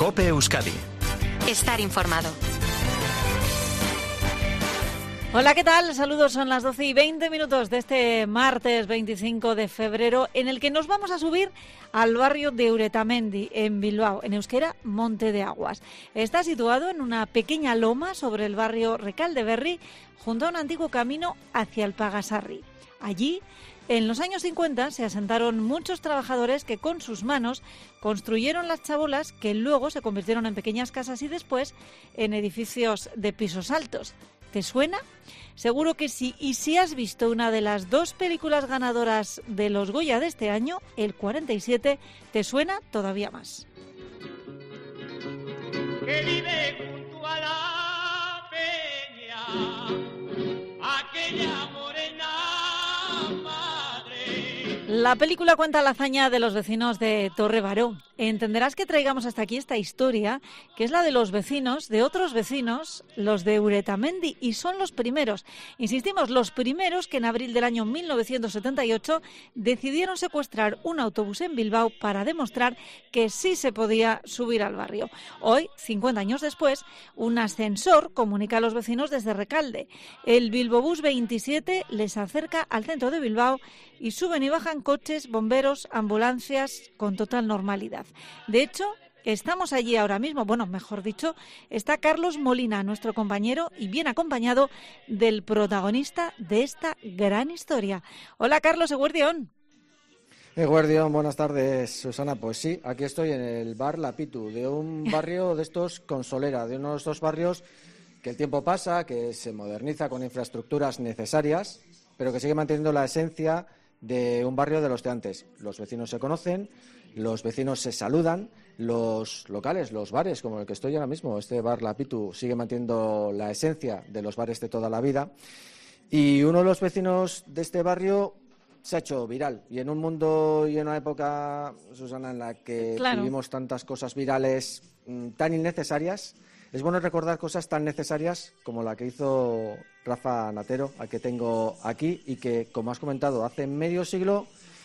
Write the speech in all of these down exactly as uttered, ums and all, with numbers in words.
COPE Euskadi. Estar informado. Hola, ¿qué tal? Saludos, son las doce y veinte minutos de este martes veinticinco de febrero, en el que nos vamos a subir al barrio de Uretamendi, en Bilbao, en euskera, Monte de Aguas. Está situado en una pequeña loma sobre el barrio Recaldeberri, junto a un antiguo camino hacia el Pagasarri. Allí, en los años cincuenta, se asentaron muchos trabajadores que con sus manos construyeron las chabolas que luego se convirtieron en pequeñas casas y después en edificios de pisos altos. ¿Te suena? Seguro que sí. Y si has visto una de las dos películas ganadoras de los Goya de este año, el cuarenta y siete, te suena todavía más. Que vive junto a la peña, aquella morena madre. La película cuenta la hazaña de los vecinos de Torre Baró. Entenderás que traigamos hasta aquí esta historia, que es la de los vecinos, de otros vecinos, los de Uretamendi, y son los primeros, insistimos, los primeros que en abril del año mil novecientos setenta y ocho decidieron secuestrar un autobús en Bilbao para demostrar que sí se podía subir al barrio. Hoy, cincuenta años después, un ascensor comunica a los vecinos desde Recalde. El Bilbobús veintisiete les acerca al centro de Bilbao y suben y bajan coches, bomberos, ambulancias con total normalidad. De hecho, estamos allí ahora mismo, bueno, mejor dicho, está Carlos Molina, nuestro compañero, y bien acompañado del protagonista de esta gran historia. Hola, Carlos Eguerdión. Eguerdión, buenas tardes, Susana. Pues sí, aquí estoy en el bar La Pitu, de un barrio de estos con solera, de uno de estos barrios que el tiempo pasa, que se moderniza con infraestructuras necesarias, pero que sigue manteniendo la esencia de un barrio de los de antes. Los vecinos se conocen, los vecinos se saludan, los locales, los bares, como el que estoy ahora mismo, este bar La Pitu, sigue manteniendo la esencia de los bares de toda la vida. Y uno de los vecinos de este barrio se ha hecho viral. Y en un mundo y en una época, Susana, en la que claro. vivimos tantas cosas virales mmm, tan innecesarias, es bueno recordar cosas tan necesarias como la que hizo Rafa Natero, al que tengo aquí, y que, como has comentado, hace medio siglo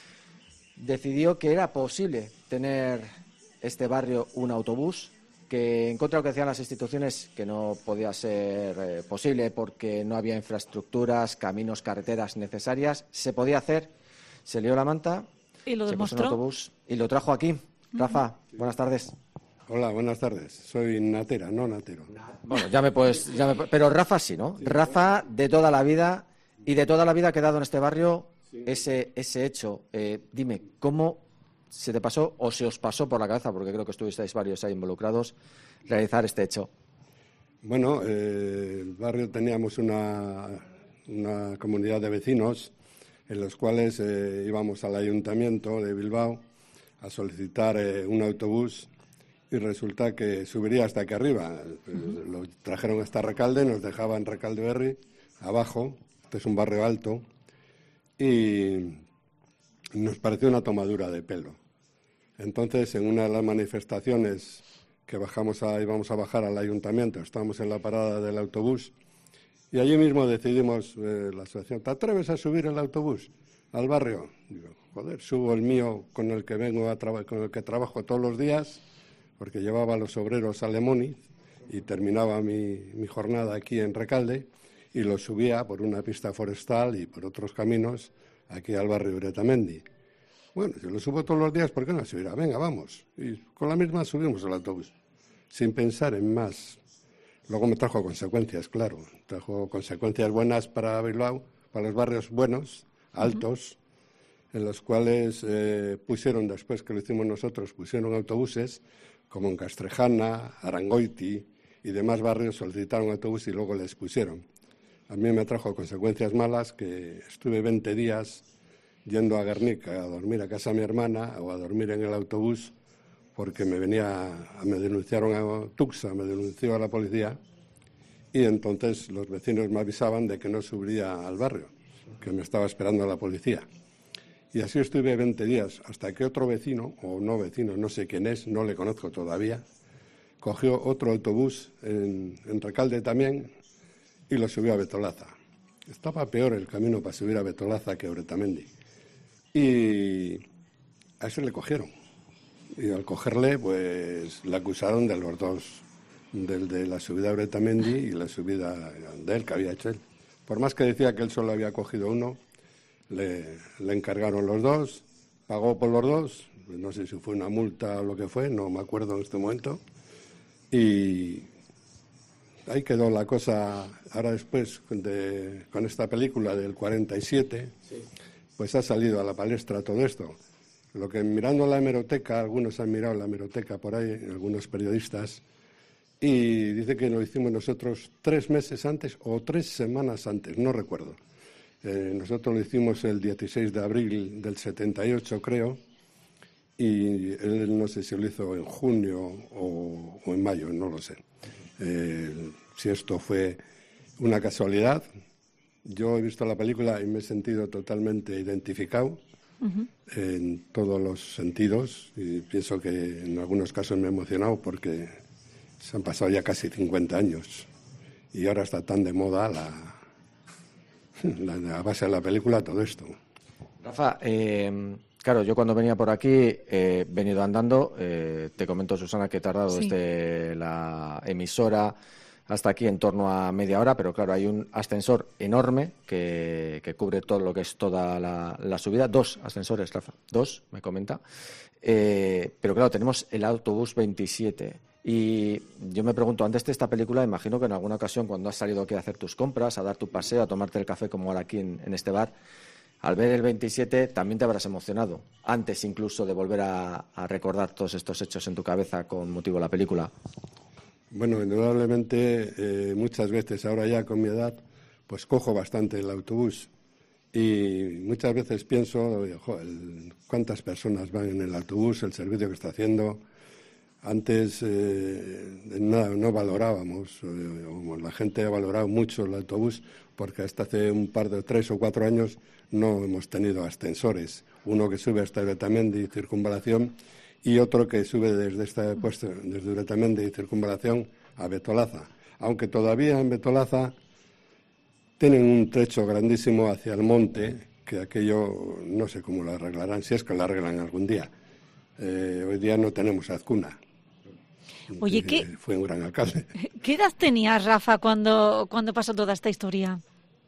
decidió que era posible tener este barrio un autobús, que en contra de lo que decían las instituciones, que no podía ser eh, posible porque no había infraestructuras, caminos, carreteras necesarias, se podía hacer, se lió la manta, y lo se demostró. puso un autobús y lo trajo aquí. Rafa, uh-huh. Buenas tardes. Hola, buenas tardes. Soy Natera, no Natero. Bueno, ya me puedes... Ya me, pero Rafa sí, ¿no? Sí. Rafa de toda la vida, y de toda la vida ha quedado en este barrio sí. ese, ese hecho. Eh, dime, ¿cómo se te pasó o se os pasó por la cabeza, porque creo que estuvisteis varios ahí involucrados, realizar este hecho? Bueno, eh, el barrio teníamos una, una comunidad de vecinos en los cuales eh, íbamos al ayuntamiento de Bilbao a solicitar eh, un autobús. Y resulta que subiría hasta aquí arriba. Uh-huh. Lo trajeron hasta Recalde, nos dejaban Recaldeberri, abajo, este es un barrio alto, y nos pareció una tomadura de pelo. Entonces, en una de las manifestaciones que bajamos a, íbamos a bajar al ayuntamiento, estábamos en la parada del autobús, y allí mismo decidimos, eh, la asociación, ¿te atreves a subir el autobús al barrio? Digo, joder, subo el mío con el que vengo a traba- con el que trabajo todos los días, porque llevaba a los obreros a Lemoniz y terminaba mi, mi jornada aquí en Recalde, y lo subía por una pista forestal y por otros caminos aquí al barrio Uretamendi. Bueno, si lo subo todos los días, ¿por qué no subirá? Venga, vamos. Y con la misma subimos el autobús, sin pensar en más. Luego me trajo consecuencias, claro. Trajo consecuencias buenas para Bilbao, para los barrios buenos, altos, uh-huh. en los cuales eh, pusieron, después que lo hicimos nosotros, pusieron autobuses, como en Castrejana, Arangoiti y demás barrios solicitaron autobús y luego les pusieron. A mí me trajo consecuencias malas, que estuve veinte días yendo a Guernica a dormir a casa de mi hermana o a dormir en el autobús porque me venía, me denunciaron a Tuxa, me denunció a la policía, y entonces los vecinos me avisaban de que no subiría al barrio, que me estaba esperando la policía. Y así estuve veinte días, hasta que otro vecino, o no vecino, no sé quién es, no le conozco todavía, cogió otro autobús en, en Recalde también y lo subió a Betolaza. Estaba peor el camino para subir a Betolaza que a Uretamendi. Y a ese le cogieron. y al cogerle, pues le acusaron de los dos, del de la subida a Uretamendi y la subida de él que había hecho él. Por más que decía que él solo había cogido uno, le, le encargaron los dos, pagó por los dos, no sé si fue una multa o lo que fue, no me acuerdo en este momento, y ahí quedó la cosa. Ahora después, de, con esta película del cuarenta y siete, sí, pues ha salido a la palestra todo esto. Lo que mirando la hemeroteca, algunos han mirado la hemeroteca por ahí, algunos periodistas, y dice que lo hicimos nosotros tres meses antes o tres semanas antes, no recuerdo. Eh, nosotros lo hicimos el dieciséis de abril del setenta y ocho, creo, y él no sé si lo hizo en junio o, o en mayo, no lo sé. Eh, si esto fue una casualidad, yo he visto la película y me he sentido totalmente identificado. Uh-huh. En todos los sentidos, y pienso que en algunos casos me he emocionado porque se han pasado ya casi cincuenta años y ahora está tan de moda la, la, la base de la película, todo esto. Rafa, eh, claro, yo cuando venía por aquí he eh, venido andando, eh, te comento, Susana, que he tardado sí. desde la emisora hasta aquí en torno a media hora, pero claro, hay un ascensor enorme que, que cubre todo lo que es toda la, la subida. Dos ascensores, Rafa, dos, me comenta. Eh, pero claro, tenemos el autobús veintisiete. Y yo me pregunto, antes de esta película, imagino que en alguna ocasión cuando has salido aquí a hacer tus compras, a dar tu paseo, a tomarte el café como ahora aquí en, en este bar, al ver el veintisiete también te habrás emocionado, antes incluso de volver a, a recordar todos estos hechos en tu cabeza con motivo de la película. Bueno, indudablemente, eh, muchas veces, ahora ya con mi edad, pues cojo bastante el autobús y muchas veces pienso, joder, cuántas personas van en el autobús, el servicio que está haciendo. Antes eh, no, no valorábamos, eh, o la gente ha valorado mucho el autobús porque hasta hace un par de tres o cuatro años no hemos tenido ascensores. Uno que sube hasta Uretamendi, circunvalación, y otro que sube desde este puesto, desde Uretamendi y circunvalación a Betolaza. Aunque todavía en Betolaza tienen un trecho grandísimo hacia el monte, que aquello no sé cómo lo arreglarán, si es que lo arreglan algún día. Eh, hoy día no tenemos Azcuna. Oye, ¿qué, eh, fue un gran alcalde. ¿Qué edad tenías, Rafa, cuando, cuando pasó toda esta historia?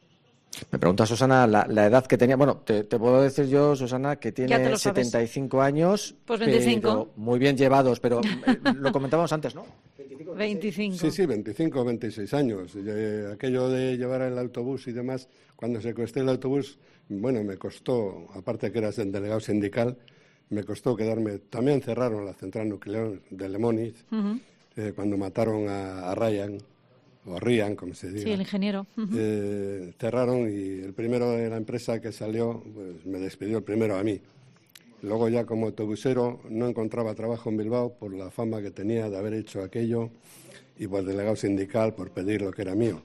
Me pregunta Susana la, la edad que tenía. Bueno, te, te puedo decir yo, Susana, que tiene setenta y cinco años. Pues veinticinco. Muy bien llevados, pero eh, lo comentábamos antes, ¿no? veinticinco. Sí, sí, veinticinco, veintiséis años. Eh, aquello de llevar el autobús y demás, cuando secuestré el autobús, bueno, me costó, aparte que eras el delegado sindical, me costó quedarme. También cerraron la central nuclear de Lemoniz, uh-huh. eh, cuando mataron a, a Ryan. o Ryan, como se diga. Sí, el ingeniero. Uh-huh. Eh, cerraron y el primero de la empresa que salió, pues me despidió el primero a mí. Luego ya como autobusero no encontraba trabajo en Bilbao por la fama que tenía de haber hecho aquello y por delegado sindical por pedir lo que era mío.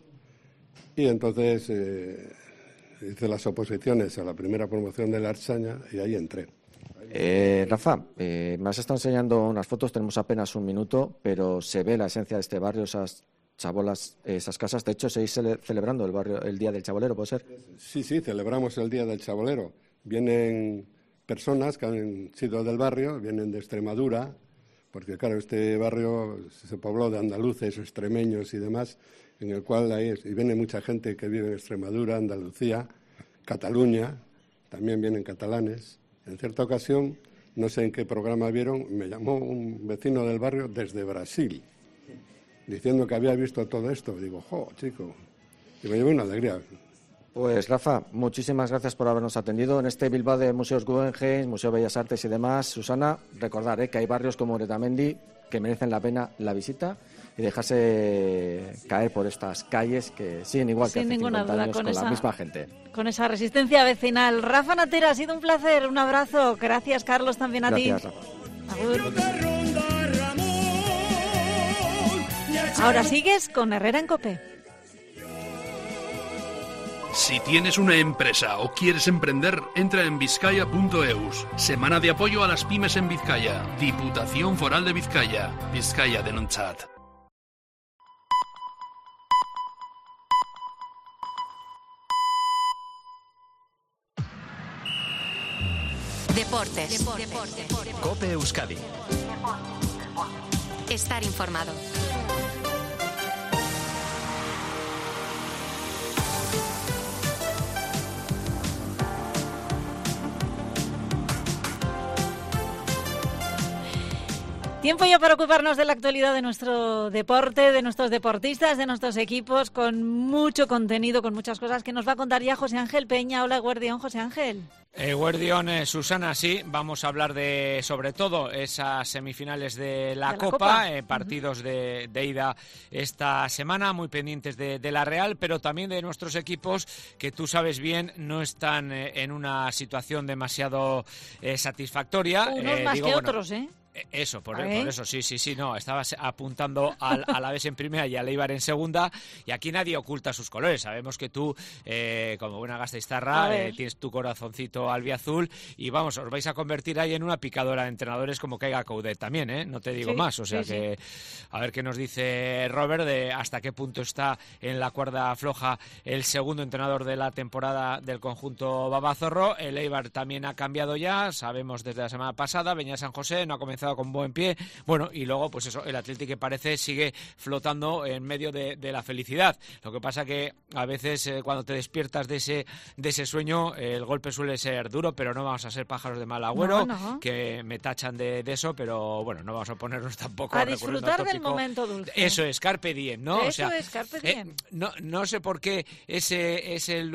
Y entonces eh, hice las oposiciones a la primera promoción de la Archaña y ahí entré. Eh, Rafa, eh, me has estado enseñando unas fotos, tenemos apenas un minuto, pero se ve la esencia de este barrio, esas chabolas, esas casas. De hecho, seguís cele- celebrando el barrio, el Día del Chabolero, ¿puede ser? Sí, sí, celebramos el Día del Chabolero. Vienen personas que han sido del barrio, vienen de Extremadura, porque claro, este barrio se pobló de andaluces, extremeños y demás, en el cual hay, y viene mucha gente que vive en Extremadura, Andalucía, Cataluña, también vienen catalanes. En cierta ocasión, no sé en qué programa vieron, me llamó un vecino del barrio desde Brasil, diciendo que había visto todo esto. Digo, jo, chico, y me llevó una alegría. Pues Rafa, muchísimas gracias por habernos atendido en este Bilbao de Museos Guggenheim, Museo de Bellas Artes y demás. Susana, recordar ¿eh? que hay barrios como Uretamendi que merecen la pena la visita y dejarse caer por estas calles que siguen igual Sin que hace ninguna cincuenta duda, años con con esa, la misma gente. Con esa resistencia vecinal. Rafa Natera, ha sido un placer, un abrazo. Gracias, Carlos, también a gracias, ti. Rafa. Agur. Ahora sigues con Herrera en COPE. Si tienes una empresa o quieres emprender, entra en bizkaia punto eus. Semana de apoyo a las pymes en Vizcaya. Diputación Foral de Vizcaya. Vizcaya denontzat. Deportes. Deportes. COPE Euskadi. Estar informado. Tiempo ya para ocuparnos de la actualidad de nuestro deporte, de nuestros deportistas, de nuestros equipos, con mucho contenido, con muchas cosas que nos va a contar ya José Ángel Peña. Hola, Guardión, José Ángel. Eh, Guardión, eh, Susana, sí, vamos a hablar de, sobre todo, esas semifinales de la, de la Copa, Copa. Eh, partidos uh-huh. de, de ida esta semana, muy pendientes de, de la Real, pero también de nuestros equipos, que tú sabes bien, no están eh, en una situación demasiado eh, satisfactoria. Unos eh, más digo, que bueno, otros, ¿eh? Eso, por, por eso, sí, sí, sí, no, estabas apuntando al, a la vez en primera y al Eibar en segunda, y aquí nadie oculta sus colores. Sabemos que tú, eh, como buena gasteiztarra, eh, tienes tu corazoncito albiazul, y vamos, os vais a convertir ahí en una picadora de entrenadores como caiga Coudet también, ¿eh? No te digo sí, más, o sea sí, que sí. A ver qué nos dice Robert de hasta qué punto está en la cuerda floja el segundo entrenador de la temporada del conjunto babazorro. El Eibar también ha cambiado ya, sabemos desde la semana pasada, Beñat San José no ha comenzado con buen pie, bueno, y luego pues eso, el Athletic que parece sigue flotando en medio de, de la felicidad. Lo que pasa que a veces eh, cuando te despiertas de ese de ese sueño, eh, el golpe suele ser duro, pero no vamos a ser pájaros de mal agüero, no, no. que me tachan de, de eso, pero bueno, no vamos a ponernos tampoco a disfrutar del momento dulce. Eso es, carpe diem, ¿no? Eso o sea, es, carpe diem. Eh, no, no sé por qué ese, ese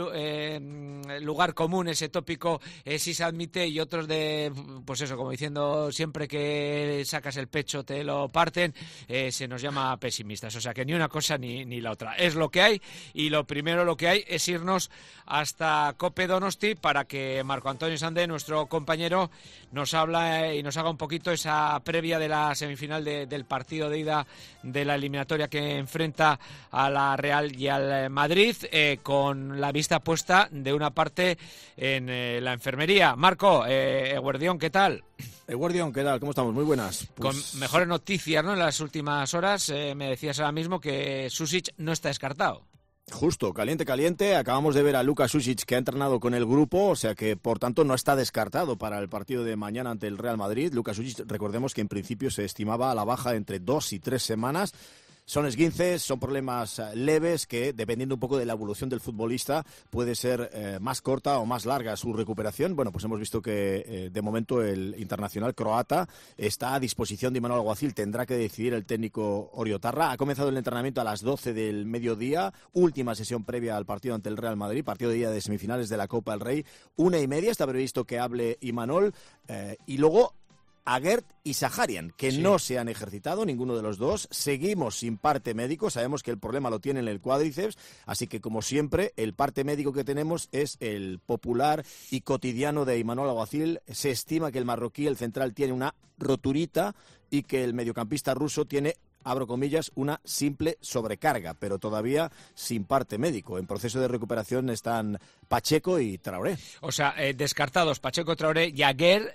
eh, lugar común, ese tópico, eh, sí se admite, y otros de, pues eso, como diciendo siempre que sacas el pecho, te lo parten, eh, se nos llama pesimistas. O sea que ni una cosa ni, ni la otra. Es lo que hay, y lo primero lo que hay es irnos hasta Cope Donosti para que Marco Antonio Sandé, nuestro compañero, nos habla y nos haga un poquito esa previa de la semifinal de, del partido de ida de la eliminatoria que enfrenta a la Real y al Madrid, eh, con la vista puesta de una parte en eh, la enfermería. Marco, eh, Eguardión, ¿qué tal? Eguardión, ¿qué tal? ¿Cómo estamos? Muy buenas. Pues... Con mejores noticias, ¿no? En las últimas horas eh, me decías ahora mismo que Sušić no está descartado. Justo, caliente, caliente. Acabamos de ver a Luka Sušić, que ha entrenado con el grupo, o sea que, por tanto, no está descartado para el partido de mañana ante el Real Madrid. Luka Sušić, recordemos que en principio se estimaba a la baja entre dos y tres semanas. Son esguinces, son problemas leves que, dependiendo un poco de la evolución del futbolista, puede ser eh, más corta o más larga su recuperación. Bueno, pues hemos visto que, eh, de momento, el internacional croata está a disposición de Imanol Alguacil. Tendrá que decidir el técnico Oriotarra. Ha comenzado el entrenamiento a las doce del mediodía, última sesión previa al partido ante el Real Madrid, partido de día de semifinales de la Copa del Rey. Una y media está previsto que hable Imanol, eh, y luego Aguerd y Saharian, que sí. no se han ejercitado, ninguno de los dos. Seguimos sin parte médico, sabemos que el problema lo tiene en el cuádriceps, así que, como siempre, el parte médico que tenemos es el popular y cotidiano de Imanol Alguacil. Se estima que el marroquí, el central, tiene una roturita y que el mediocampista ruso tiene, abro comillas, una simple sobrecarga, pero todavía sin parte médico. En proceso de recuperación están Pacheco y Traoré. O sea, eh, descartados Pacheco, Traoré y Aguerd,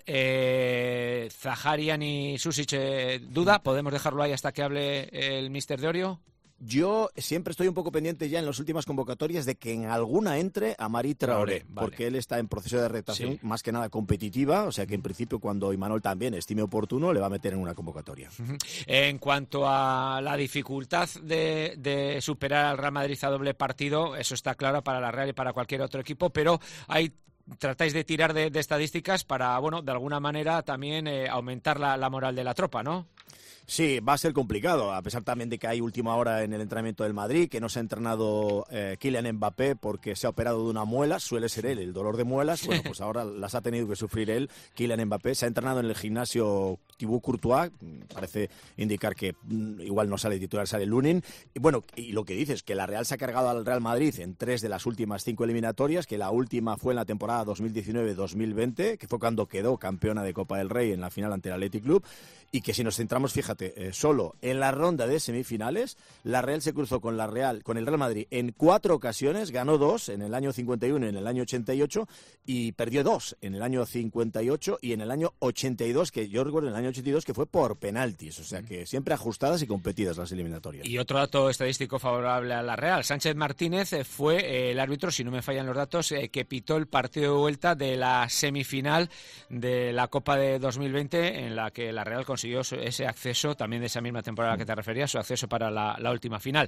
eh, Zaharian y Sušić, eh, duda. ¿Podemos dejarlo ahí hasta que hable el míster de Orio? Yo siempre estoy un poco pendiente ya en las últimas convocatorias de que en alguna entre Amari Traoré, Traoré vale. porque él está en proceso de adaptación, sí. más que nada competitiva, o sea que en principio, cuando Imanol también estime oportuno, le va a meter en una convocatoria. Uh-huh. En cuanto a la dificultad de, de superar al Real Madrid a doble partido, eso está claro para la Real y para cualquier otro equipo, pero hay... tratáis de tirar de, de estadísticas para, bueno, de alguna manera también eh, aumentar la, la moral de la tropa, ¿no? Sí, va a ser complicado, a pesar también de que hay última hora en el entrenamiento del Madrid, que no se ha entrenado eh, Kylian Mbappé porque se ha operado de una muela, suele ser él el dolor de muelas, bueno, pues ahora las ha tenido que sufrir él, Kylian Mbappé. Se ha entrenado en el gimnasio Thibaut Courtois, parece indicar que mm, igual no sale titular, sale Lunin. Y bueno, y lo que dices, que la Real se ha cargado al Real Madrid en tres de las últimas cinco eliminatorias, que la última fue en la temporada dos mil diecinueve dos mil veinte, que fue cuando quedó campeona de Copa del Rey en la final ante el Athletic Club, y que si nos centramos, fíjate, fíjate, eh, solo en la ronda de semifinales, la Real se cruzó con la Real, con el Real Madrid en cuatro ocasiones, ganó dos en el año cincuenta y uno y en el año ochenta y ocho, y perdió dos en el año cincuenta y ocho y en el año ochenta y dos, que yo recuerdo en el año ochenta y dos que fue por penaltis, o sea que siempre ajustadas y competidas las eliminatorias. Y otro dato estadístico favorable a la Real, Sánchez Martínez eh, fue eh, el árbitro, si no me fallan los datos, eh, que pitó el partido de vuelta de la semifinal de la Copa de dos mil veinte, en la que la Real consiguió ese acceso, también de esa misma temporada que te referías, su acceso para la, la última final.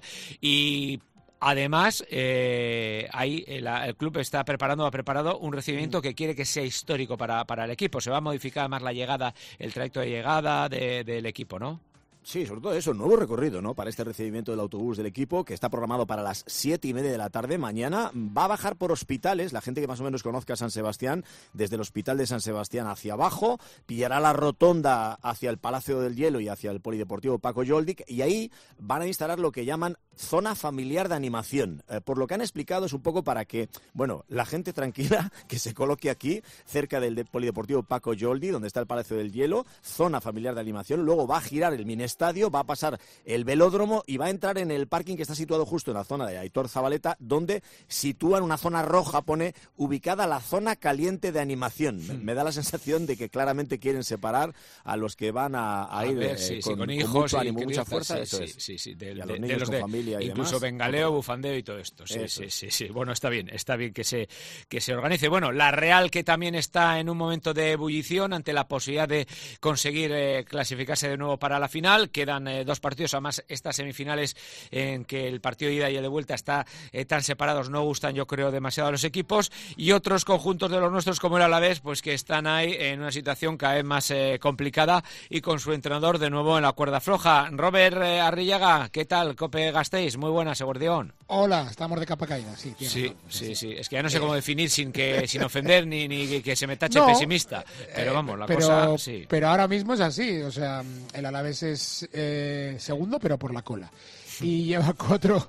Y además, eh, ahí el, el club está preparando, ha preparado un recibimiento que quiere que sea histórico para, para el equipo. Se va a modificar más la llegada, el trayecto de llegada de, del equipo, ¿no? Sí, sobre todo eso, nuevo recorrido, ¿no? Para este recibimiento del autobús del equipo, que está programado para las siete y media de la tarde. Mañana va a bajar por Hospitales, la gente que más o menos conozca San Sebastián, desde el Hospital de San Sebastián hacia abajo, pillará la rotonda hacia el Palacio del Hielo y hacia el Polideportivo Paco Yoldic, y ahí van a instalar lo que llaman zona familiar de animación. Eh, por lo que han explicado es un poco para que, bueno, la gente tranquila que se coloque aquí, cerca del de Polideportivo Paco Yoldi, donde está el Palacio del Hielo, zona familiar de animación. Luego va a girar el Minestadio, va a pasar el velódromo y va a entrar en el parking que está situado justo en la zona de Aitor Zabaleta, donde sitúan una zona roja, pone ubicada la zona caliente de animación. Me, me da la sensación de que claramente quieren separar a los que van a, a, a ir ver, sí, eh, con, sí, con hijos, con mucho sí, ánimo, mucha fuerza. Sí, eso sí, es. sí, sí, de, y a de, los niños de los con de, familia y incluso demás. bengaleo, bufandeo y todo esto. Sí, Eso. sí, sí, sí. Bueno, está bien, está bien que se que se organice. Bueno, la Real, que también está en un momento de ebullición ante la posibilidad de conseguir eh, clasificarse de nuevo para la final. Quedan eh, dos partidos, además estas semifinales en que el partido de ida y el de vuelta está eh, tan separados no gustan, yo creo, demasiado a los equipos, y otros conjuntos de los nuestros como el Alavés, pues que están ahí en una situación cada vez más eh, complicada y con su entrenador de nuevo en la cuerda floja. Robert eh, Arrillaga, ¿qué tal? Cope Gasteiz, muy buenas, Eguardión. Hola, estamos de capa caída, sí. Sí, razón, sí, sí, sí, es que ya no sé cómo definir sin que sin ofender ni, ni que se me tache no, pesimista, pero vamos, la pero, cosa sí. Pero ahora mismo es así, o sea, el Alavés es eh, segundo, pero por la cola. Y lleva cuatro,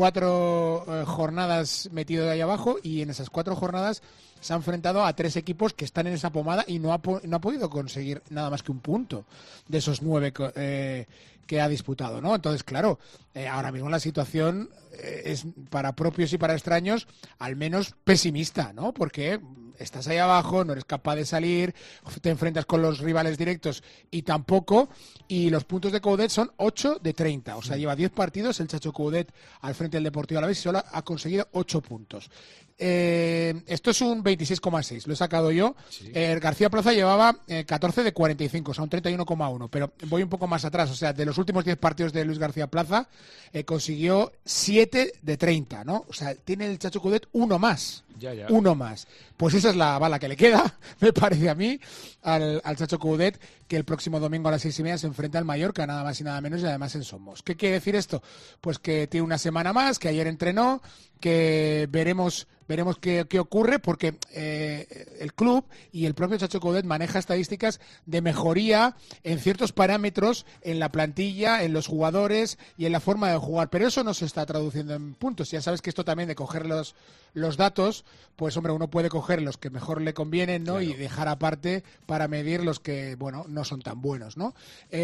cuatro eh, jornadas metido de ahí abajo, y en esas cuatro jornadas se ha enfrentado a tres equipos que están en esa pomada y no ha, no ha podido conseguir nada más que un punto de esos nueve eh, que ha disputado, ¿no? Entonces, claro, eh, ahora mismo la situación eh, es para propios y para extraños al menos pesimista, ¿no? Porque estás ahí abajo, no eres capaz de salir, te enfrentas con los rivales directos y tampoco, y los puntos de Coudet son ocho de treinta, o sea, lleva diez partidos el Chacho Coudet al frente del Deportivo Alavés y solo ha conseguido ocho puntos. Eh, esto es un veintiséis coma seis, lo he sacado yo. Sí. Eh, García Plaza llevaba eh, catorce de cuarenta y cinco, o sea, un treinta y uno coma uno, pero voy un poco más atrás, o sea, de los últimos diez partidos de Luis García Plaza eh, consiguió siete de treinta, ¿no? O sea, tiene el Chacho Coudet uno más. Ya, ya. Uno más. Pues esa es la bala que le queda, me parece a mí, al, al Chacho Coudet, que el próximo domingo a las seis y media se enfrenta al Mallorca, nada más y nada menos, y además en Somos. ¿Qué quiere decir esto? Pues que tiene una semana más, que ayer entrenó, que veremos veremos qué, qué ocurre, porque eh, el club y el propio Chacho Coudet maneja estadísticas de mejoría en ciertos parámetros en la plantilla, en los jugadores y en la forma de jugar, pero eso no se está traduciendo en puntos. Ya sabes que esto también de coger los, los datos, pues hombre, uno puede coger los que mejor le convienen, ¿no? Claro. Y dejar aparte para medir los que, bueno, no son tan buenos, ¿no?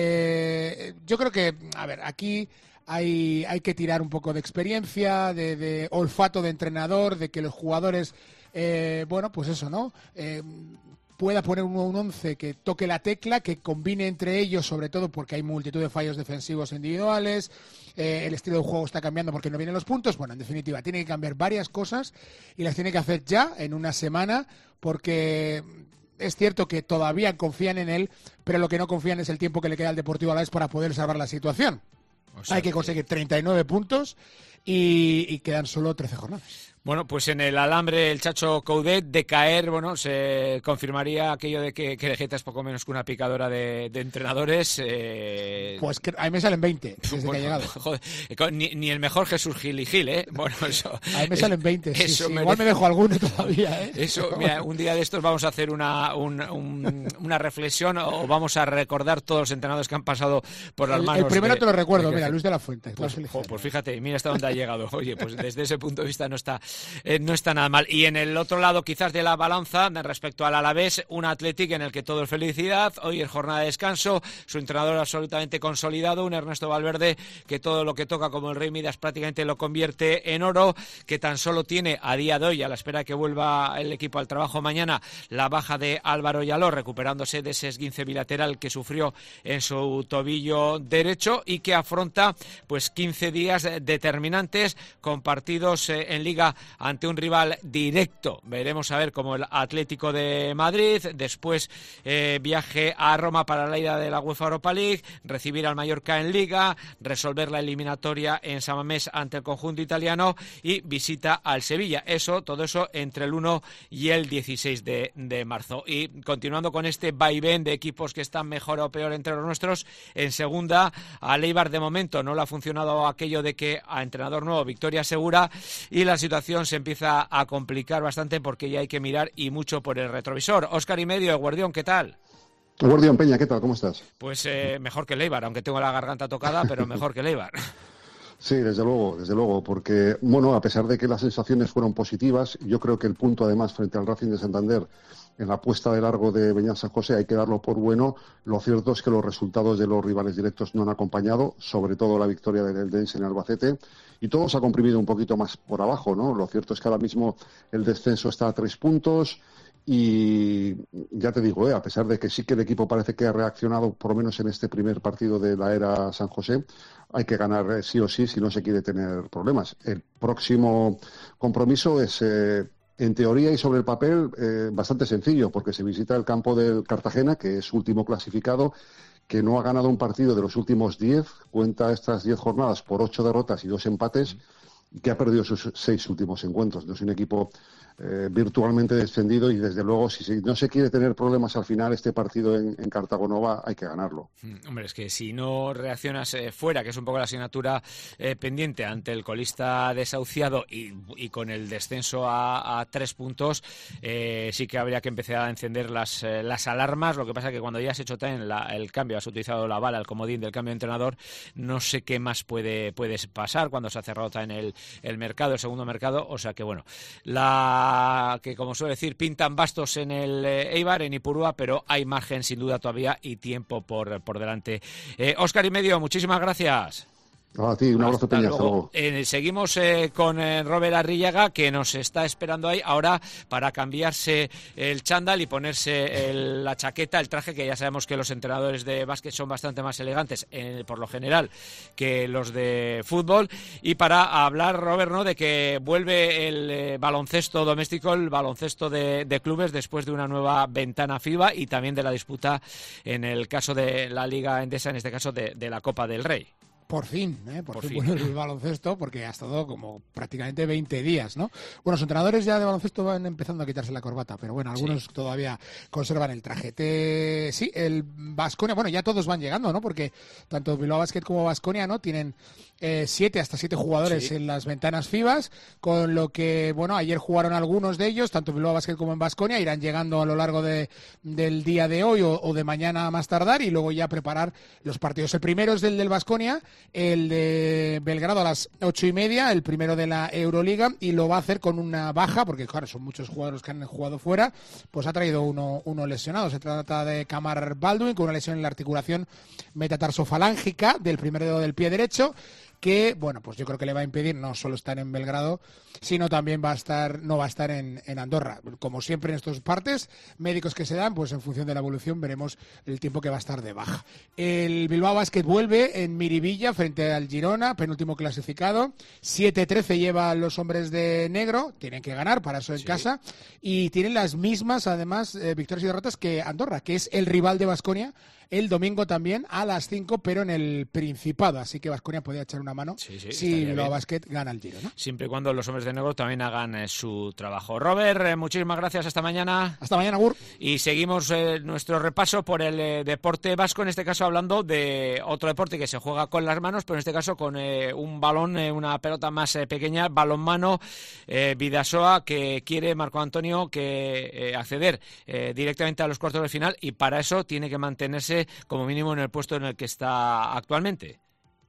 Eh, yo creo que, a ver, aquí Hay, hay que tirar un poco de experiencia, de, de olfato de entrenador, de que los jugadores, eh, bueno, pues eso, ¿no? Eh, pueda poner un, un once que toque la tecla, que combine entre ellos, sobre todo porque hay multitud de fallos defensivos individuales, eh, el estilo de juego está cambiando porque no vienen los puntos. Bueno, en definitiva, tiene que cambiar varias cosas y las tiene que hacer ya, en una semana, porque es cierto que todavía confían en él, pero lo que no confían es el tiempo que le queda al Deportivo Alavés para poder salvar la situación. O sea, hay que conseguir treinta y nueve puntos y, y quedan solo trece jornadas. Bueno, pues en el alambre el Chacho Coudet de caer, bueno, se confirmaría aquello de que, que Lejeta es poco menos que una picadora de, de entrenadores. Eh... Pues que ahí me salen veinte desde bueno, que ha llegado. Joder, ni, ni el mejor Jesús Gil y Gil, ¿eh? Bueno, eso. Ahí me salen veinte, sí, sí. Merece... Igual me dejo alguno todavía, ¿eh? Eso, mira, un día de estos vamos a hacer una, un, un, una reflexión o vamos a recordar todos los entrenadores que han pasado por las el, manos. El primero de, te lo recuerdo, de mira, Luis de la Fuente. Pues, jo, pues fíjate, mira hasta dónde ha llegado. Oye, pues desde ese punto de vista no está eh, no está nada mal. Y en el otro lado quizás de la balanza, respecto al Alavés, un Athletic en el que todo es felicidad. Hoy es jornada de descanso, su entrenador absolutamente consolidado, un Ernesto Valverde que todo lo que toca como el Rey Midas prácticamente lo convierte en oro, que tan solo tiene a día de hoy, a la espera de que vuelva el equipo al trabajo mañana, la baja de Álvaro Yaló, recuperándose de ese esguince bilateral que sufrió en su tobillo derecho, y que afronta pues quince días determinantes con partidos eh, en Liga ante un rival directo. Veremos a ver como el Atlético de Madrid, después eh, viaje a Roma para la ida de la UEFA Europa League, recibir al Mallorca en Liga, resolver la eliminatoria en San Mamés ante el conjunto italiano y visita al Sevilla. Eso, todo eso entre el uno y el dieciséis de, de marzo. Y continuando con este vaivén de equipos que están mejor o peor entre los nuestros, en segunda, a Eibar de momento no le ha funcionado aquello de que a entrenador nuevo, victoria segura, y la situación se empieza a complicar bastante porque ya hay que mirar y mucho por el retrovisor. Óscar y medio, Guardión, ¿qué tal? Guardián Peña, ¿qué tal? ¿Cómo estás? Pues eh, mejor que el Eibar, aunque tengo la garganta tocada, pero mejor que el Eibar. Sí, desde luego, desde luego, porque, bueno, a pesar de que las sensaciones fueron positivas, yo creo que el punto, además, frente al Racing de Santander, en la puesta de largo de Beñat San José, hay que darlo por bueno. Lo cierto es que los resultados de los rivales directos no han acompañado, sobre todo la victoria del Eldense en Albacete, y todo se ha comprimido un poquito más por abajo, ¿no? Lo cierto es que ahora mismo el descenso está a tres puntos, y ya te digo, eh, a pesar de que sí que el equipo parece que ha reaccionado, por lo menos en este primer partido de la era San José, hay que ganar eh, sí o sí si no se quiere tener problemas. El próximo compromiso es, eh, en teoría y sobre el papel, eh, bastante sencillo, porque se visita el campo del Cartagena, que es último clasificado, que no ha ganado un partido de los últimos diez, cuenta estas diez jornadas por ocho derrotas y dos empates, y que ha perdido sus seis últimos encuentros. No es un equipo eh, virtualmente descendido, y desde luego si, si no se quiere tener problemas al final, este partido en, en Cartagonova hay que ganarlo. Mm, hombre, es que si no reaccionas eh, fuera, que es un poco la asignatura eh, pendiente ante el colista desahuciado y, y con el descenso a, a tres puntos, eh, sí que habría que empezar a encender las, eh, las alarmas. Lo que pasa es que cuando ya has hecho también la, el cambio, has utilizado la bala, el comodín del cambio de entrenador, no sé qué más puede, puede pasar cuando se ha cerrado también el, el mercado, el segundo mercado. O sea que bueno, la que como suele decir, pintan bastos en el eh, Eibar, en Ipurúa, pero hay margen sin duda todavía y tiempo por, por delante. Eh, Óscar y medio, muchísimas gracias. A ti, un abrazo, Peña, hasta luego. Eh, seguimos eh, con eh, Robert Arrillaga, que nos está esperando ahí ahora para cambiarse el chándal y ponerse el, la chaqueta, el traje, que ya sabemos que los entrenadores de básquet son bastante más elegantes, eh, por lo general, que los de fútbol. Y para hablar, Robert, ¿no?, de que vuelve el eh, baloncesto doméstico, el baloncesto de, de clubes, después de una nueva ventana FIBA, y también de la disputa en el caso de la Liga Endesa, en este caso de, de la Copa del Rey. Por fin, ¿eh? por, por fin, fin. Bueno, el baloncesto, porque ha estado como prácticamente veinte días, ¿no? Bueno, los entrenadores ya de baloncesto van empezando a quitarse la corbata, pero bueno, algunos sí. todavía conservan el traje. Te... Sí, el Baskonia, bueno, ya todos van llegando, ¿no? Porque tanto Bilbao Basket como Baskonia, ¿no?, tienen eh, siete, hasta siete jugadores sí. en las ventanas FIBAs, con lo que, bueno, ayer jugaron algunos de ellos, tanto Bilbao Basket como en Baskonia, irán llegando a lo largo de, del día de hoy o, o de mañana a más tardar, y luego ya preparar los partidos. El primero es el del Baskonia, el de Belgrado a las ocho y media, el primero de la Euroliga, y lo va a hacer con una baja, porque claro, son muchos jugadores que han jugado fuera, pues ha traído uno, uno lesionado. Se trata de Kamar Baldwin, con una lesión en la articulación metatarsofalángica del primer dedo del pie derecho, que, bueno, pues yo creo que le va a impedir no solo estar en Belgrado, sino también va a estar, no va a estar en, en Andorra. Como siempre en estos partes médicos que se dan, pues en función de la evolución veremos el tiempo que va a estar de baja. El Bilbao Basket vuelve en Miribilla frente al Girona, penúltimo clasificado. siete trece llevan los hombres de negro, tienen que ganar, para eso en sí. casa, y tienen las mismas, además, eh, victorias y derrotas que Andorra, que es el rival de Baskonia, el domingo también a las cinco, pero en el Principado, así que Baskonia podría echar una mano sí, sí, si Bilbao Basket gana el Giro, ¿no? Siempre y cuando los hombres de negro también hagan eh, su trabajo. Robert, eh, muchísimas gracias, hasta mañana. Hasta mañana, Gur. Y seguimos eh, nuestro repaso por el eh, deporte vasco, en este caso hablando de otro deporte que se juega con las manos, pero en este caso con eh, un balón, eh, una pelota más eh, pequeña, balonmano, eh, Bidasoa, que quiere Marco Antonio que eh, acceder eh, directamente a los cuartos de final, y para eso tiene que mantenerse como mínimo en el puesto en el que está actualmente.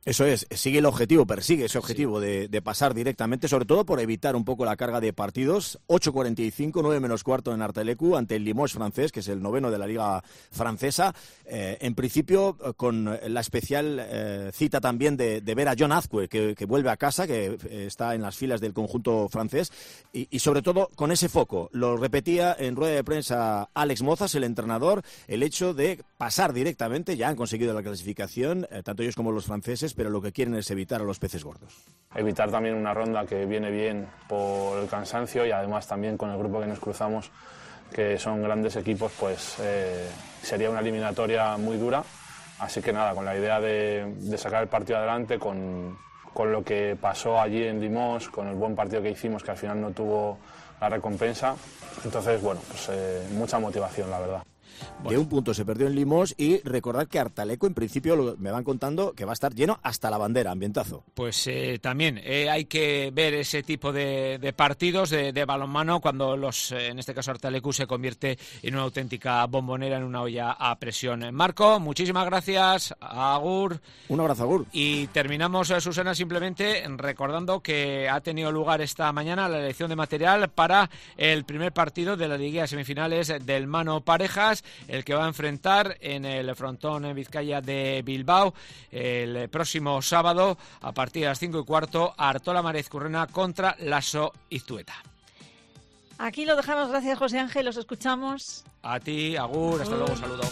Eso es, sigue el objetivo, persigue ese objetivo sí. de, de pasar directamente, sobre todo por evitar un poco la carga de partidos. ocho cuarenta y cinco, nueve menos cuarto en Artelecu ante el Limoges francés, que es el noveno de la Liga Francesa. Eh, en principio, con la especial eh, cita también de, de ver a John Azcue, que, que vuelve a casa, que eh, está en las filas del conjunto francés, y, y sobre todo con ese foco. Lo repetía en rueda de prensa Alex Mozas, el entrenador, el hecho de pasar directamente. Ya han conseguido la clasificación, eh, tanto ellos como los franceses, pero lo que quieren es evitar a los peces gordos. Evitar también una ronda que viene bien por el cansancio y además también con el grupo que nos cruzamos, que son grandes equipos, pues eh, sería una eliminatoria muy dura. Así que nada, con la idea de, de sacar el partido adelante, con, con lo que pasó allí en Limoges, con el buen partido que hicimos, que al final no tuvo la recompensa. Entonces, bueno, pues eh, mucha motivación, la verdad. Bueno. De un punto se perdió en Limoges y recordad que Artaleco en principio lo, me van contando que va a estar lleno hasta la bandera, ambientazo. Pues eh, también eh, hay que ver ese tipo de, de partidos de, de balonmano cuando los, eh, en este caso Artalecu se convierte en una auténtica bombonera, en una olla a presión. Marco, muchísimas gracias, Agur. Un abrazo, Agur. Y terminamos, eh, Susana, simplemente recordando que ha tenido lugar esta mañana la elección de material para el primer partido de la Liga Semifinales del Mano Parejas, el que va a enfrentar en el frontón en Vizcaya de Bilbao el próximo sábado a partir de las cinco y cuarto, Artola Marezcurrena contra Lasso Iztueta. Aquí lo dejamos, gracias José Ángel, los escuchamos. A ti, Agur, hasta luego, saludo.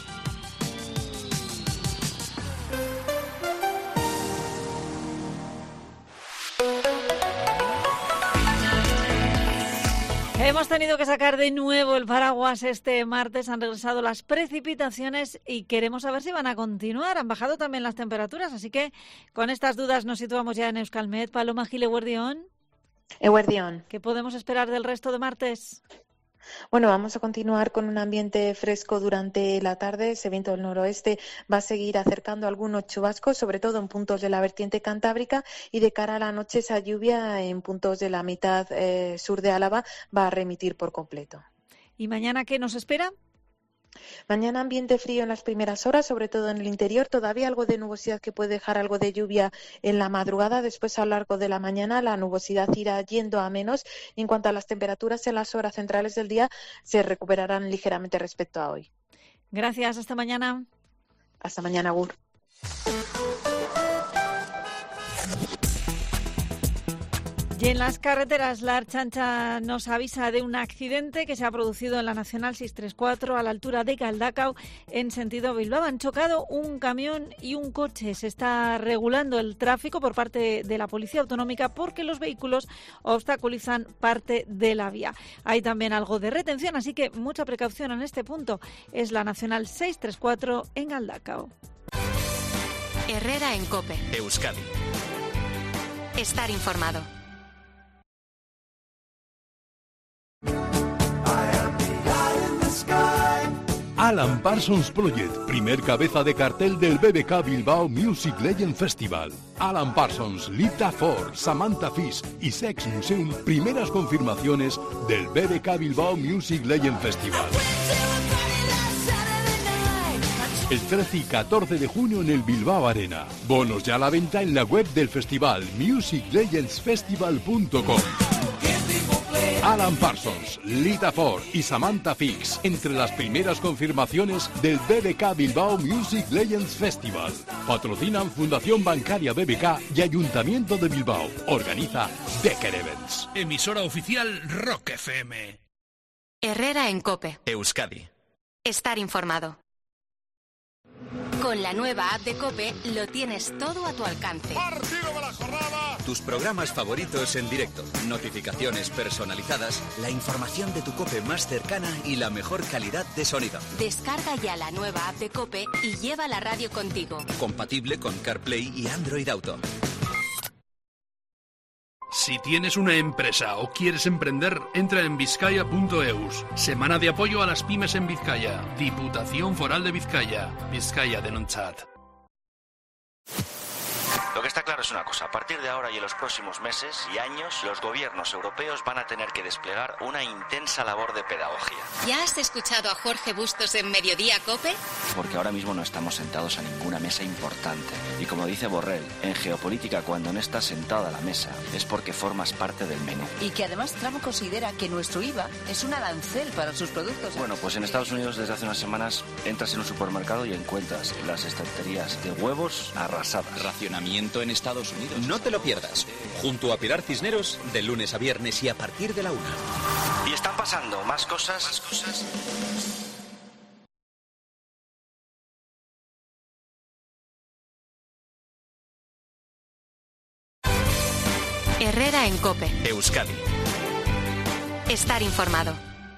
Hemos tenido que sacar de nuevo el paraguas este martes, han regresado las precipitaciones y queremos saber si van a continuar. Han bajado también las temperaturas, así que con estas dudas nos situamos ya en Euskalmet. Paloma Gil, Eguerdión. Eguerdión. ¿Qué podemos esperar del resto de martes? Bueno, vamos a continuar con un ambiente fresco durante la tarde. Ese viento del noroeste va a seguir acercando algunos chubascos, sobre todo en puntos de la vertiente cantábrica, y de cara a la noche esa lluvia en puntos de la mitad eh, sur de Álava va a remitir por completo. ¿Y mañana qué nos espera? Mañana ambiente frío en las primeras horas, sobre todo en el interior, todavía algo de nubosidad que puede dejar algo de lluvia en la madrugada. Después, a lo largo de la mañana, la nubosidad irá yendo a menos. En cuanto a las temperaturas, en las horas centrales del día se recuperarán ligeramente respecto a hoy. Gracias, hasta mañana. Hasta mañana, Gur. Y en las carreteras, la Ertzaintza nos avisa de un accidente que se ha producido en la Nacional seiscientos treinta y cuatro a la altura de Galdakao en sentido Bilbao. Han chocado un camión y un coche. Se está regulando el tráfico por parte de la Policía Autonómica porque los vehículos obstaculizan parte de la vía. Hay también algo de retención, así que mucha precaución en este punto. Es la Nacional seiscientos treinta y cuatro en Galdakao. Herrera en COPE. Euskadi. Estar informado. Alan Parsons Project, primer cabeza de cartel del B B K Bilbao Music Legend Festival. Alan Parsons, Lita Ford, Samantha Fish y Sex Museum, primeras confirmaciones del B B K Bilbao Music Legend Festival. El trece y catorce de junio en el Bilbao Arena. Bonos ya a la venta en la web del festival, music legends festival punto com. Alan Parsons, Lita Ford y Samantha Fix, entre las primeras confirmaciones del B B K Bilbao Music Legends Festival. Patrocinan Fundación Bancaria B B K y Ayuntamiento de Bilbao. Organiza Becker Events. Emisora oficial Rock F M. Herrera en COPE. Euskadi. Estar informado. Con la nueva app de COPE lo tienes todo a tu alcance. ¡Partido de la jornada! Tus programas favoritos en directo, notificaciones personalizadas, la información de tu COPE más cercana y la mejor calidad de sonido. Descarga ya la nueva app de COPE y lleva la radio contigo. Compatible con CarPlay y Android Auto. Si tienes una empresa o quieres emprender, entra en vizcaya punto eus. Semana de apoyo a las pymes en Vizcaya. Diputación Foral de Vizcaya. Vizcaya Denontzat. Lo que está claro es una cosa, a partir de ahora y en los próximos meses y años, los gobiernos europeos van a tener que desplegar una intensa labor de pedagogía. ¿Ya has escuchado a Jorge Bustos en Mediodía COPE? Porque ahora mismo no estamos sentados a ninguna mesa importante. Y como dice Borrell, en geopolítica cuando no estás sentado a la mesa es porque formas parte del menú. Y que además Trump considera que nuestro I V A es un arancel para sus productos. Bueno, pues en Estados Unidos desde hace unas semanas entras en un supermercado y encuentras las estanterías de huevos arrasadas. Racionamiento en Estados Unidos. No te lo pierdas. Junto a Pilar Cisneros, de lunes a viernes y a partir de la una. Y están pasando más cosas. Más cosas. Herrera en COPE. Euskadi. Estar informado.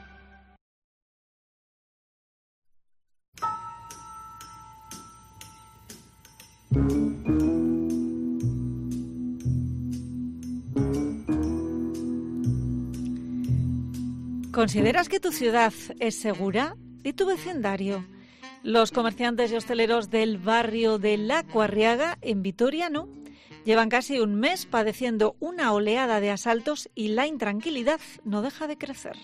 ¿Consideras que tu ciudad es segura? ¿Y tu vecindario? Los comerciantes y hosteleros del barrio de La Cuarriaga, en Vitoria, no. Llevan casi un mes padeciendo una oleada de asaltos y la intranquilidad no deja de crecer.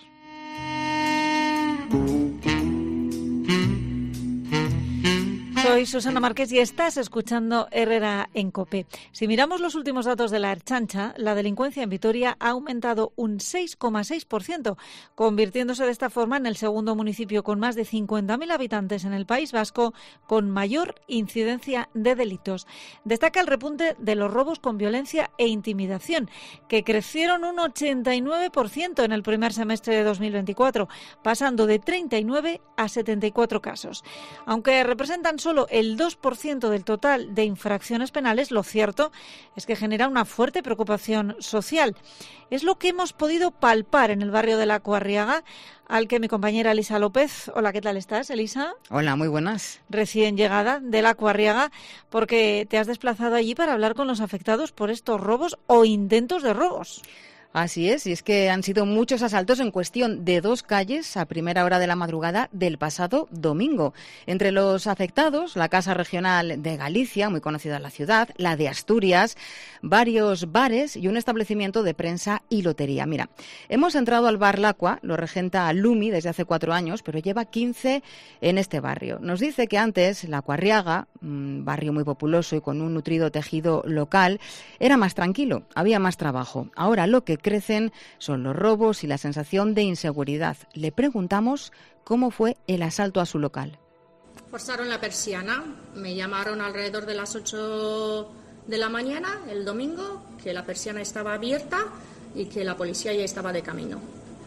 Soy Susana Márquez y estás escuchando Herrera en COPE. Si miramos los últimos datos de la Ertzaintza, la delincuencia en Vitoria ha aumentado un seis coma seis por ciento, convirtiéndose de esta forma en el segundo municipio con más de cincuenta mil habitantes en el País Vasco con mayor incidencia de delitos. Destaca el repunte de los robos con violencia e intimidación, que crecieron un ochenta y nueve por ciento en el primer semestre de dos mil veinticuatro, pasando de treinta y nueve a setenta y cuatro casos. Aunque representan solo el dos por ciento del total de infracciones penales, lo cierto es que genera una fuerte preocupación social. Es lo que hemos podido palpar en el barrio de La Cuarriaga, al que mi compañera Elisa López. Hola, ¿qué tal estás, Elisa? Hola, muy buenas. Recién llegada de La Cuarriaga, porque te has desplazado allí para hablar con los afectados por estos robos o intentos de robos. Así es, y es que han sido muchos asaltos en cuestión de dos calles a primera hora de la madrugada del pasado domingo. Entre los afectados, la Casa Regional de Galicia, muy conocida en la ciudad, la de Asturias, varios bares y un establecimiento de prensa y lotería. Mira, hemos entrado al bar Lacua, lo regenta Lumi desde hace cuatro años, pero lleva quince en este barrio. Nos dice que antes La Cuarriaga, un barrio muy populoso y con un nutrido tejido local, era más tranquilo, había más trabajo. Ahora lo que crecen son los robos y la sensación de inseguridad. Le preguntamos cómo fue el asalto a su local. Forzaron la persiana, me llamaron alrededor de las ocho de la mañana el domingo, que la persiana estaba abierta y que la policía ya estaba de camino.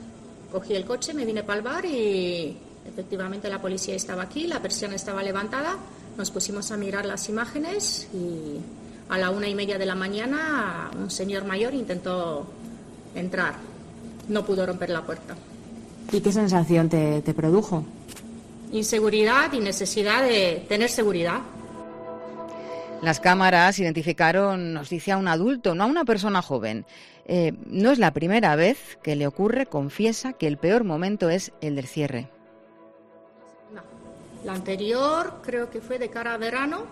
Cogí el coche, me vine para el bar y efectivamente la policía estaba aquí, la persiana estaba levantada, nos pusimos a mirar las imágenes y a la una y media de la mañana un señor mayor intentó entrar, no pudo romper la puerta. ¿Y qué sensación te, te produjo? Inseguridad y necesidad de tener seguridad. Las cámaras identificaron, nos dice, a un adulto, no a una persona joven. Eh, no es la primera vez que le ocurre, confiesa que el peor momento es el del cierre. No. La anterior creo que fue de cara a verano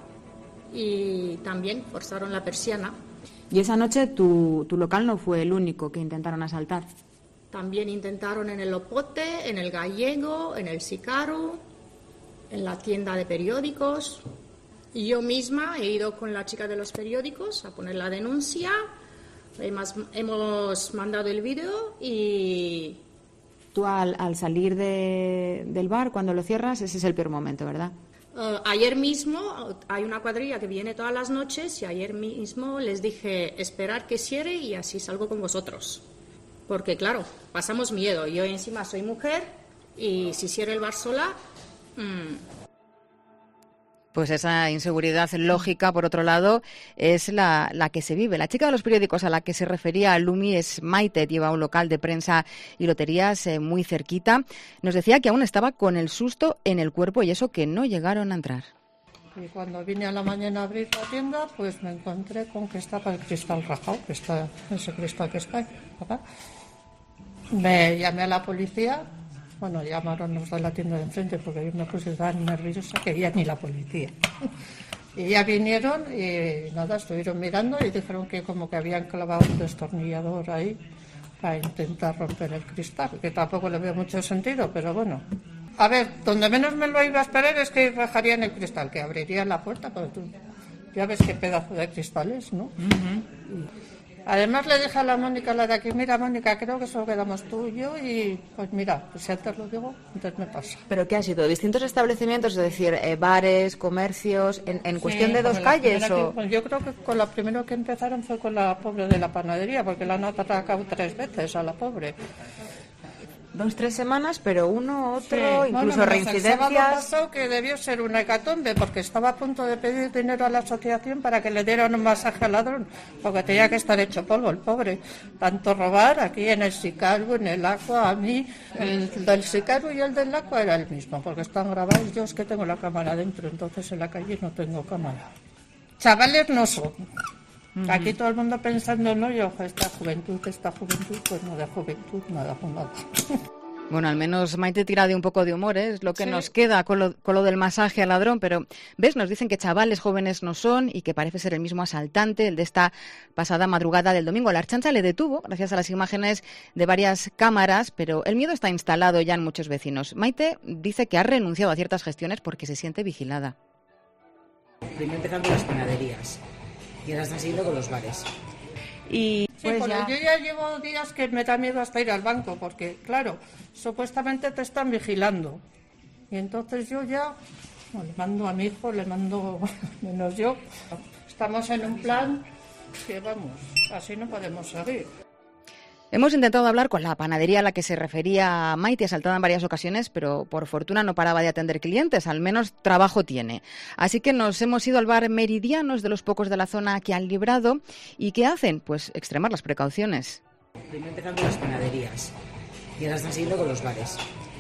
y también forzaron la persiana. Y esa noche tu, tu local no fue el único que intentaron asaltar. También intentaron en el Opote, en el Gallego, en el Sicaru, en la tienda de periódicos. Y yo misma he ido con la chica de los periódicos a poner la denuncia. Hemos, hemos mandado el vídeo y... Tú al, al salir de, del bar, cuando lo cierras, ese es el peor momento, ¿verdad? Uh, ayer mismo hay una cuadrilla que viene todas las noches y ayer mismo les dije esperar que cierre y así salgo con vosotros. Porque claro, pasamos miedo. Yo encima soy mujer y si cierra el bar sola... Mmm. Pues esa inseguridad lógica, por otro lado, es la, la que se vive. La chica de los periódicos a la que se refería Lumi es Maite, lleva un local de prensa y loterías eh, muy cerquita. Nos decía que aún estaba con el susto en el cuerpo y eso que no llegaron a entrar. Y cuando vine a la mañana a abrir la tienda, pues me encontré con que estaba el cristal rajado, que está ese cristal que está ahí, ¿verdad? Me llamé a la policía. Bueno, llamaron los de la tienda de enfrente porque yo me puse tan nerviosa que ya ni la policía. Y ya vinieron y nada, estuvieron mirando y dijeron que como que habían clavado un destornillador ahí para intentar romper el cristal, que tampoco le veo mucho sentido, pero bueno. A ver, donde menos me lo iba a esperar es que rajarían el cristal, que abrirían la puerta, pero tú ya ves qué pedazo de cristal es, ¿no? Uh-huh. Además le dije a la Mónica, la de aquí, mira Mónica, creo que solo quedamos tú y yo, y pues mira, pues si antes lo digo, antes me pasa. ¿Pero qué ha sido? ¿Distintos establecimientos, es decir, eh, bares, comercios, en, en cuestión sí, de dos calles? O... Que, pues yo creo que con la primero que empezaron fue con la pobre de la panadería, porque la han atacado tres veces a la pobre. Dos, tres semanas, pero uno, otro, sí. Incluso bueno, reincidencias. El sábado pasó que debió ser una hecatombe, porque estaba a punto de pedir dinero a la asociación para que le dieran un masaje al ladrón, porque tenía que estar hecho polvo el pobre. Tanto robar aquí en el Sicario, en el Aqua, a mí, el del Sicario y el del Aqua era el mismo, porque están grabados. Yo es que tengo la cámara dentro, entonces en la calle no tengo cámara. Chavales no son. Uh-huh. Aquí todo el mundo pensando, no, yo, esta juventud, esta juventud, pues no, de juventud nada, nada. Bueno, al menos Maite tira de un poco de humor, ¿eh? Es lo que sí. Nos queda con lo, con lo del masaje al ladrón, pero, ¿ves? Nos dicen que chavales jóvenes no son y que parece ser el mismo asaltante, el de esta pasada madrugada del domingo. La Ertzaintza le detuvo, gracias a las imágenes de varias cámaras, pero el miedo está instalado ya en muchos vecinos. Maite dice que ha renunciado a ciertas gestiones porque se siente vigilada. Primero empezando con las panaderías. Y ahora están siguiendo con los bares. Y sí, pues ya... yo ya llevo días que me da miedo hasta ir al banco, porque, claro, supuestamente te están vigilando. Y entonces yo ya bueno, le mando a mi hijo, le mando menos yo. Estamos en un plan que, vamos, así no podemos seguir. Hemos intentado hablar con la panadería a la que se refería Maite, asaltada en varias ocasiones, pero por fortuna no paraba de atender clientes, al menos trabajo tiene. Así que nos hemos ido al bar Meridianos, de los pocos de la zona que han librado. ¿Y qué hacen? Pues extremar las precauciones. Primero empezando las panaderías y ahora están siguiendo con los bares.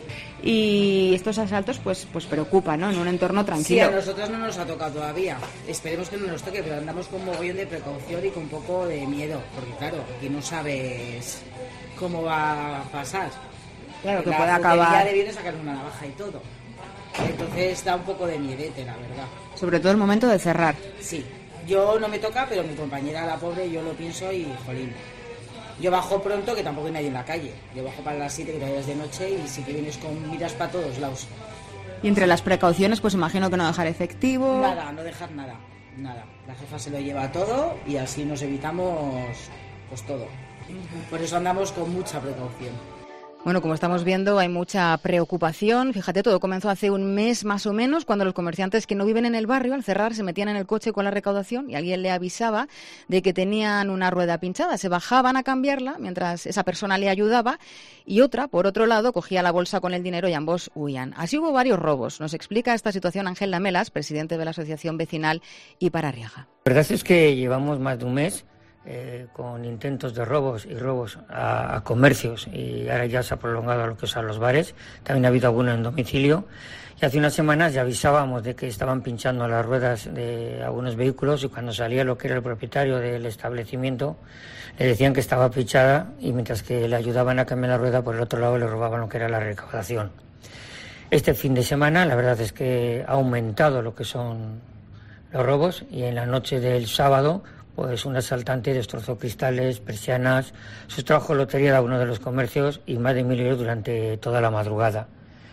Y estos asaltos pues pues preocupan, ¿no? En un entorno tranquilo. Sí, a nosotros no nos ha tocado todavía. Esperemos que no nos toque, pero andamos con mogollón de precaución y con un poco de miedo, porque claro, aquí no sabes cómo va a pasar. Claro, que la puede acabar. Le viene a sacar una navaja y todo. Entonces da un poco de miedete, la verdad. Sobre todo el momento de cerrar. Sí, yo no me toca, pero mi compañera, la pobre, yo lo pienso y jolín. Yo bajo pronto, que tampoco hay nadie en la calle. Yo bajo para las siete, que todavía es de noche, y sí que vienes con miras para todos lados. Y entre las precauciones, pues imagino que no dejar efectivo. Nada, no dejar nada, nada. La jefa se lo lleva todo y así nos evitamos pues todo. Por eso andamos con mucha precaución. Bueno, como estamos viendo, hay mucha preocupación. Fíjate, todo comenzó hace un mes más o menos, cuando los comerciantes que no viven en el barrio, al cerrar, se metían en el coche con la recaudación y alguien le avisaba de que tenían una rueda pinchada. Se bajaban a cambiarla mientras esa persona le ayudaba y otra, por otro lado, cogía la bolsa con el dinero y ambos huían. Así hubo varios robos. Nos explica esta situación Ángel Lamelas, presidente de la Asociación Vecinal Ipararriaga. La verdad es que llevamos más de un mes Eh, con intentos de robos y robos a, a comercios, y ahora ya se ha prolongado a lo que son los bares. También ha habido alguno en domicilio, y hace unas semanas ya avisábamos de que estaban pinchando las ruedas de algunos vehículos, y cuando salía lo que era el propietario del establecimiento le decían que estaba pinchada, y mientras que le ayudaban a cambiar la rueda, por el otro lado le robaban lo que era la recaudación. Este fin de semana la verdad es que ha aumentado lo que son los robos, y en la noche del sábado pues un asaltante destrozó cristales, persianas, sustrajo lotería de algunos de los comercios y más de mil euros durante toda la madrugada.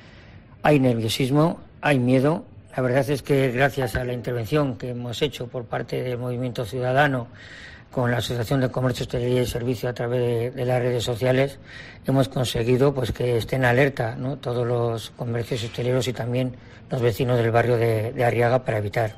Hay nerviosismo, hay miedo. La verdad es que gracias a la intervención que hemos hecho por parte del Movimiento Ciudadano con la Asociación de Comercio, Hostelería y Servicio a través de, de las redes sociales, hemos conseguido pues que estén alerta, ¿no?, todos los comercios hosteleros y también los vecinos del barrio de, de Arriaga, para evitar.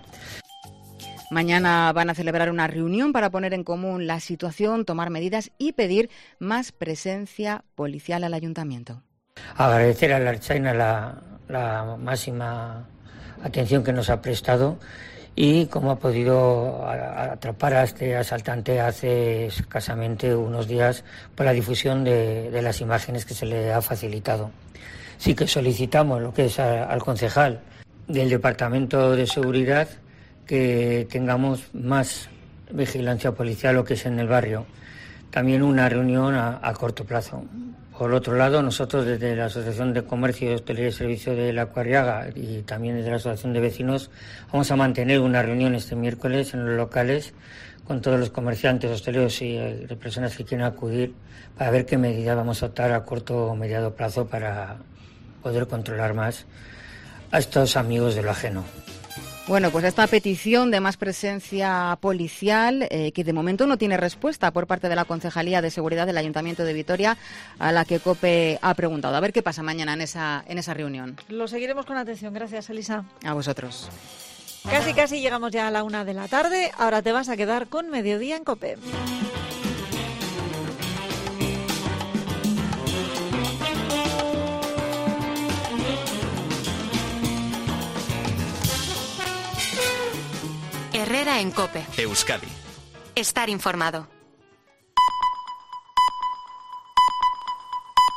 Mañana van a celebrar una reunión para poner en común la situación, tomar medidas y pedir más presencia policial al ayuntamiento. Agradecer a la Ertzaintza la, la máxima atención que nos ha prestado y cómo ha podido atrapar a este asaltante hace escasamente unos días por la difusión de, de las imágenes que se le ha facilitado. Sí que solicitamos lo que es a, al concejal del Departamento de Seguridad que tengamos más vigilancia policial, lo que es en el barrio. También una reunión a, a corto plazo, Por otro lado, nosotros desde la Asociación de Comercio, Hostelería y Servicio de la Cuarriaga y también desde la Asociación de Vecinos vamos a mantener una reunión este miércoles en los locales con todos los comerciantes, hosteleros y eh, personas que quieran acudir para ver qué medidas vamos a adoptar a corto o mediano plazo para poder controlar más a estos amigos de lo ajeno. Bueno, pues esta petición de más presencia policial, eh, que de momento no tiene respuesta por parte de la Concejalía de Seguridad del Ayuntamiento de Vitoria, a la que COPE ha preguntado. A ver qué pasa mañana en esa, en esa reunión. Lo seguiremos con atención. Gracias, Elisa. A vosotros. Casi, casi llegamos ya a la una de la tarde. Ahora te vas a quedar con Mediodía en COPE. Herrera en COPE. Euskadi. Estar informado.